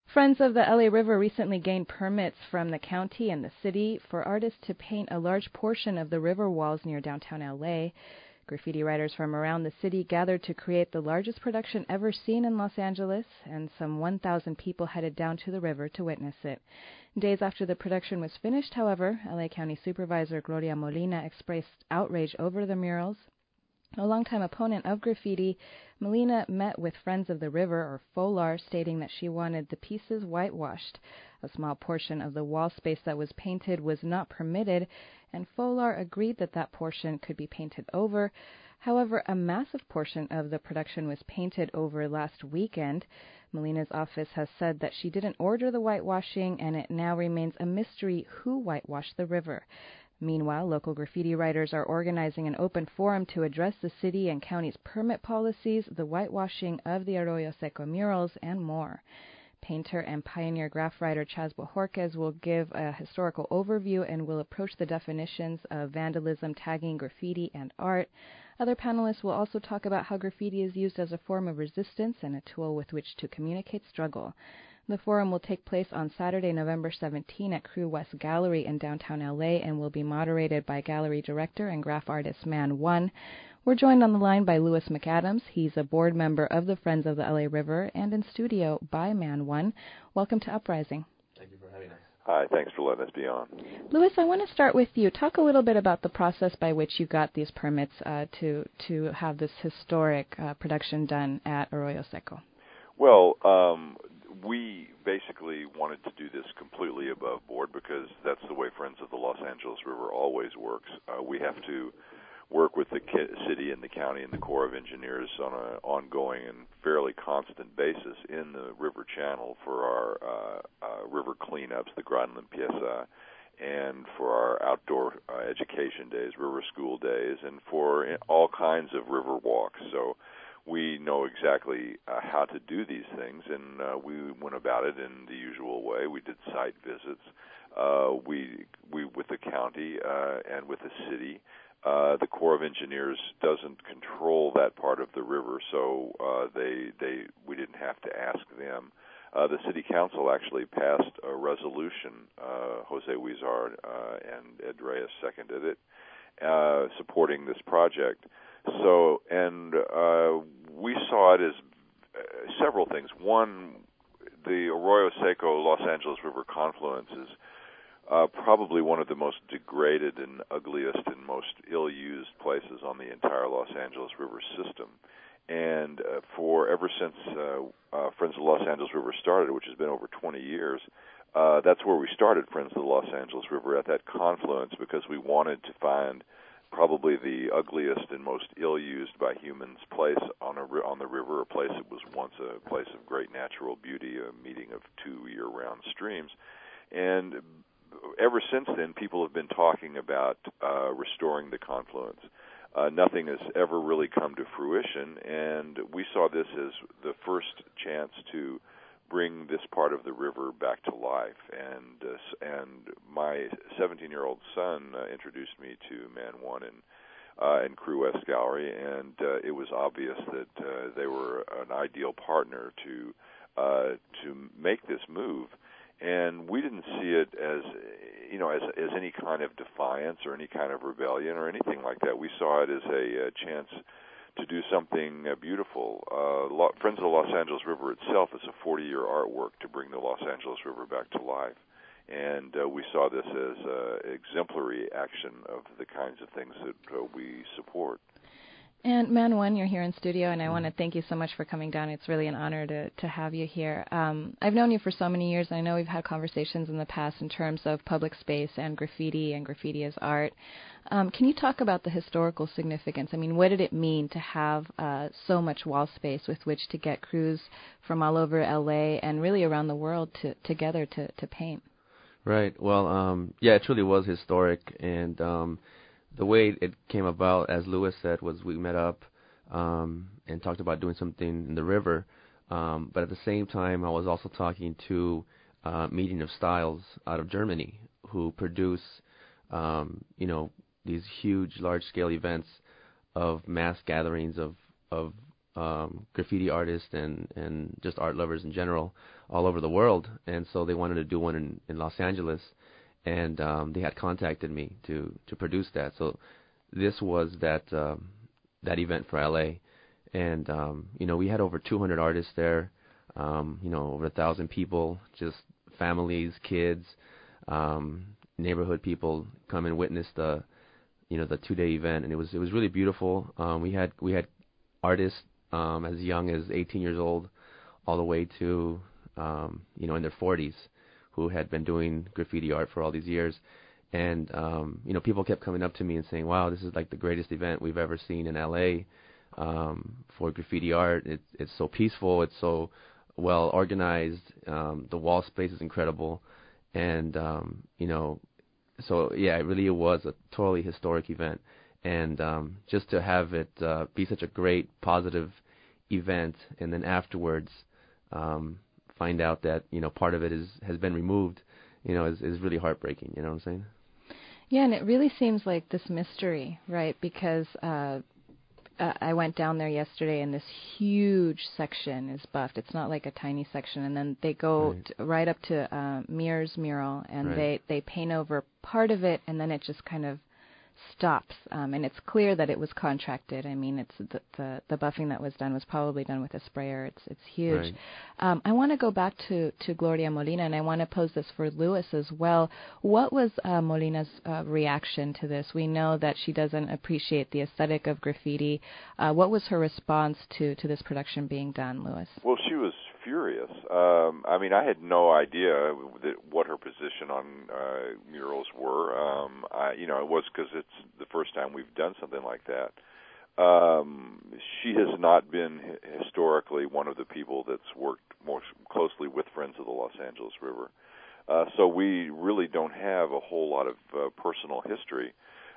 Friends of the LA River recently gained permits from the county and the city for artists to paint a large portion of the river walls near downtown LA. Graffiti writers from around the city gathered to create the largest production ever seen in Los Angeles, and some 1,000 people headed down to the river to witness it. Days after the production was finished, however, LA County Supervisor Gloria Molina expressed outrage over the murals. A longtime opponent of graffiti, Molina met with Friends of the River, or FOLAR, stating that she wanted the pieces whitewashed. A small portion of the wall space that was painted was not permitted, and FOLAR agreed that that portion could be painted over. However, a massive portion of the production was painted over last weekend. Molina's office has said that she didn't order the whitewashing, and it now remains a mystery who whitewashed the river. Meanwhile, local graffiti writers are organizing an open forum to address the city and county's permit policies, the whitewashing of the Arroyo Seco murals, and more. Painter and pioneer graph writer Chas Bojorquez will give a historical overview and will approach the definitions of vandalism, tagging, graffiti, and art. Other panelists will also talk about how graffiti is used as a form of resistance and a tool with which to communicate struggle. The forum will take place on Saturday, November 17 at Crew West Gallery in downtown LA and will be moderated by gallery director and graph artist Man One. We're joined on the line by Louis McAdams. He's a board member of the Friends of the LA River, and in studio by Man One. Welcome to Uprising. Thank you for having us. Hi, thanks for letting us be on. Louis, I want to start with you. Talk a little bit about the process by which you got these permits to have this historic production done at Arroyo Seco. Well, we basically wanted to do this completely above board because that's the way Friends of the Los Angeles River always works. We have to work with the city and the county and the Corps of Engineers on an ongoing and fairly constant basis in the river channel for our river cleanups, the Gran Limpieza, and for our outdoor education days, river school days, and for all kinds of river walks. So we know exactly how to do these things, and we went about it in the usual way. We did site visits. We with the county and with the city. The Corps of Engineers doesn't control that part of the river, so we didn't have to ask them. The City Council actually passed a resolution. Jose Huizar and Ed Reyes seconded it, supporting this project. So, and we saw it as several things. One, the Arroyo Seco Los Angeles River confluence is probably one of the most degraded and ugliest and most ill-used places on the entire Los Angeles River system. And ever since Friends of the Los Angeles River started, which has been over 20 years, that's where we started Friends of the Los Angeles River, at that confluence, because we wanted to find probably the ugliest and most ill-used by humans place on the river, a place that was once a place of great natural beauty, a meeting of two year-round streams. And ever since then, people have been talking about restoring the confluence. Nothing has ever really come to fruition, and we saw this as the first chance to bring this part of the river back to life. And my 17-year-old son introduced me to Man One and Crew West Gallery, and it was obvious that they were an ideal partner to make this move. And we didn't see it as any kind of defiance or any kind of rebellion or anything like that. We saw it as a chance to do something beautiful. Friends of the Los Angeles River itself is a 40-year artwork to bring the Los Angeles River back to life. And we saw this as exemplary action of the kinds of things that we support. And Man One, you're here in studio, and I want to thank you so much for coming down. It's really an honor to have you here. I've known you for so many years, and I know we've had conversations in the past in terms of public space and graffiti as art. Can you talk about the historical significance? I mean, what did it mean to have so much wall space with which to get crews from all over L.A. and really around the world together to paint? Right. Well, yeah, it truly was historic, and the way it came about, as Louis said, was we met up and talked about doing something in the river. But at the same time, I was also talking to Meeting of Styles out of Germany, who produce, these huge, large-scale events of mass gatherings of graffiti artists and just art lovers in general all over the world, and so they wanted to do one in Los Angeles, and they had contacted me to produce that. So this was that event for LA, and we had over 200 artists there, over 1,000 people, just families, kids, neighborhood people come and witness the 2-day event, and it was really beautiful. We had artists as young as 18 years old, all the way to in their 40s, who had been doing graffiti art for all these years. And people kept coming up to me and saying, "Wow, this is like the greatest event we've ever seen in LA for graffiti art. It's so peaceful. It's so well organized. The wall space is incredible." And so yeah, it really was a totally historic event. And just to have it be such a great positive event, and then afterwards find out that part of it has been removed, is really heartbreaking. You know what I'm saying? Yeah, and it really seems like this mystery, right? Because I went down there yesterday, and this huge section is buffed. It's not like a tiny section. And then they go right up to Mir's mural, and they paint over part of it, and then it just kind of stops. And it's clear that it was contracted. I mean, it's the buffing that was done was probably done with a sprayer. It's huge. Right. I want to go back to Gloria Molina, and I want to pose this for Luis as well. What was Molina's reaction to this? We know that she doesn't appreciate the aesthetic of graffiti. What was her response to this production being done, Luis? Well, she was furious. I had no idea what her position on murals were. It was because it's the first time we've done something like that. She has not been historically one of the people that's worked more closely with Friends of the Los Angeles River. So we really don't have a whole lot of personal history.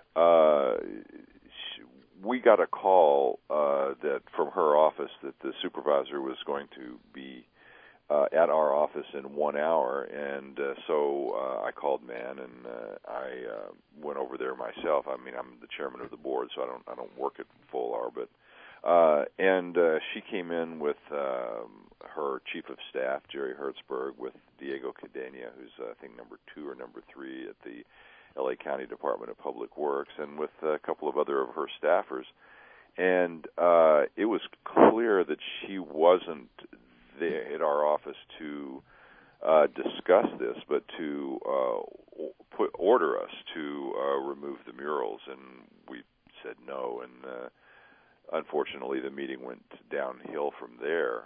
We got a call that from her office that the supervisor was going to be at our office in 1 hour, and so I called Man, and I went over there myself. I mean, I'm the chairman of the board, so I don't work at full hour, but and she came in with her chief of staff, Jerry Hertzberg, with Diego Cadena, who's I think number 2 or number 3 at the LA County Department of Public Works, and with a couple of other of her staffers. And it was clear that she wasn't there at our office to discuss this, but to order us to remove the murals, and we said no, and unfortunately the meeting went downhill from there.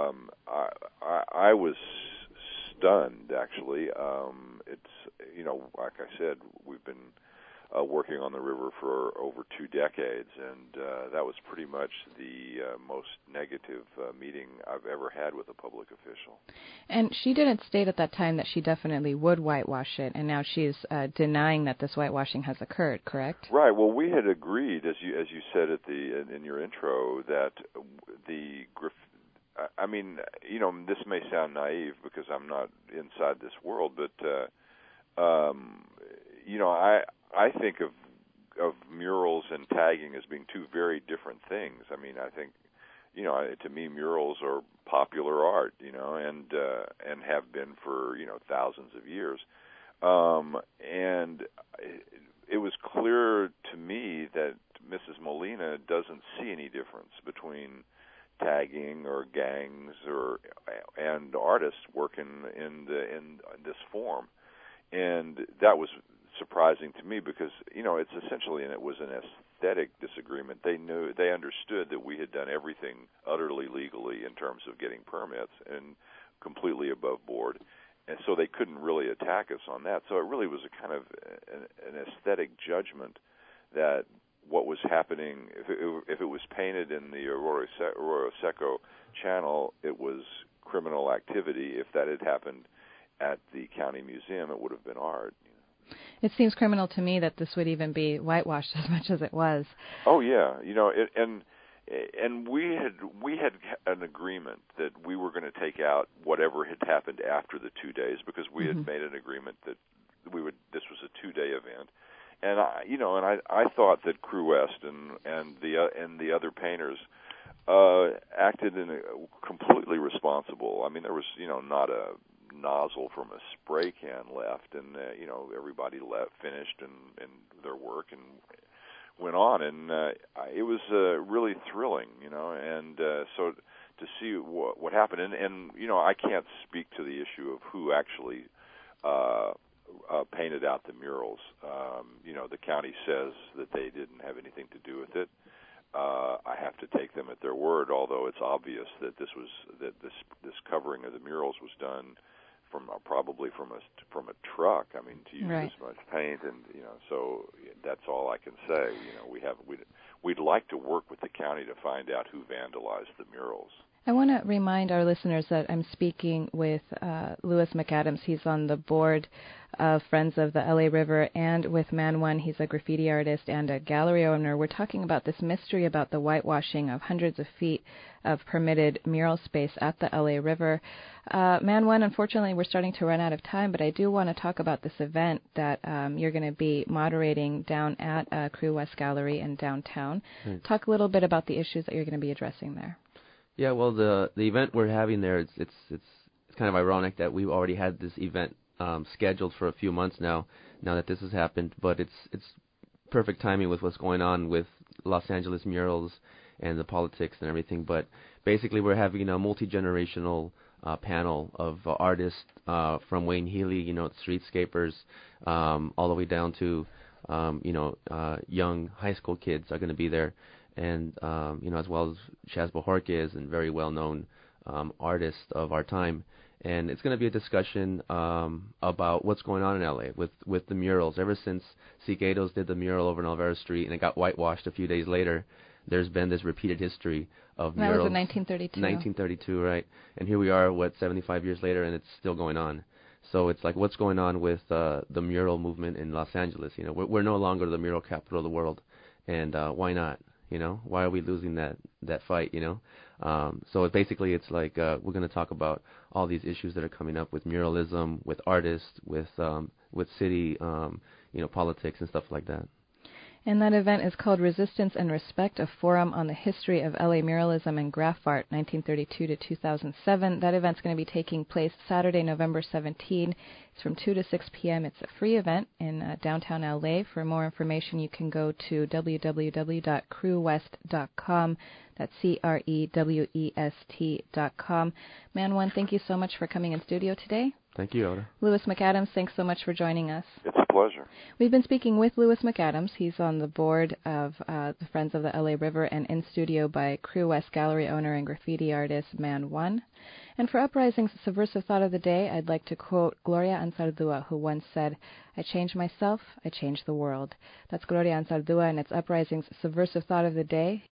I was stunned, actually. It's, like I said, we've been working on the river for over 2 decades, and that was pretty much the most negative meeting I've ever had with a public official. And she didn't state at that time that she definitely would whitewash it, and now she's denying that this whitewashing has occurred, correct? Right. Well, we had agreed, as you said in your intro, that this may sound naive because I'm not inside this world, but I think of murals and tagging as being 2 very different things. I mean, I think, to me, murals are popular art, and have been for thousands of years. And it was clear to me that Mrs. Molina doesn't see any difference between tagging or gangs and artists working in this form, and that was surprising to me because it's essentially, and it was an aesthetic disagreement. They understood that we had done everything utterly legally in terms of getting permits and completely above board, and so they couldn't really attack us on that. So it really was a kind of an aesthetic judgment that what was happening, if it was painted in the Arroyo Seco channel, it was criminal activity. If that had happened at the county museum, it would have been art. It seems criminal to me that this would even be whitewashed as much as it was. Oh yeah, and we had an agreement that we were going to take out whatever had happened after the 2 days because we had made an agreement that this was a 2-day event. And I thought that Crew West and the other painters acted in a completely responsible. I mean, there was, not a nozzle from a spray can left, and everybody finished and their work and went on, and it was really thrilling, and so to see what happened, and I can't speak to the issue of who actually painted out the murals. The county says that they didn't have anything to do with it. I have to take them at their word, although it's obvious that this covering of the murals was done probably from a truck. I mean, to use right. this much paint, and so that's all I can say. We'd like to work with the county to find out who vandalized the murals. I want to remind our listeners that I'm speaking with Louis McAdams. He's on the board of Friends of the LA River, and with Man One, he's a graffiti artist and a gallery owner. We're talking about this mystery about the whitewashing of hundreds of feet of permitted mural space at the LA River. Man One, unfortunately, we're starting to run out of time, but I do want to talk about this event that you're going to be moderating down at Crew West Gallery in downtown. Talk a little bit about the issues that you're going to be addressing there. Yeah, well, the event we're having there, it's kind of ironic that we've already had this event scheduled for a few months now that this has happened, but it's perfect timing with what's going on with Los Angeles murals and the politics and everything. But basically, we're having a multi-generational panel of artists from Wayne Healy, streetscapers, all the way down to young high school kids are going to be there. And, as well as Chaz Bojorquez and very well-known artists of our time. And it's going to be a discussion about what's going on in L.A. with the murals. Ever since Ciguetos did the mural over on Alvaro Street and it got whitewashed a few days later, there's been this repeated history of murals. That was in 1932. 1932, right. And here we are, 75 years later, and it's still going on. So it's like, what's going on with the mural movement in Los Angeles? We're no longer the mural capital of the world, and why not? Why are we losing that fight? So basically, it's like we're going to talk about all these issues that are coming up with muralism, with artists, with city, politics and stuff like that. And that event is called Resistance and Respect, a forum on the history of LA muralism and graph art, 1932 to 2007. That event's going to be taking place Saturday, November 17. It's from 2 to 6 p.m. It's a free event in downtown LA. For more information, you can go to www.crewwest.com. That's CREWEST.com. Man One, thank you so much for coming in studio today. Thank you, Oda. Louis McAdams, thanks so much for joining us. It's a pleasure. We've been speaking with Louis McAdams. He's on the board of the Friends of the LA River and in studio by Crew West Gallery owner and graffiti artist Man One. And for Uprising's Subversive Thought of the Day, I'd like to quote Gloria Anzaldúa, who once said, "I change myself, I change the world." That's Gloria Anzaldúa, and it's Uprising's Subversive Thought of the Day.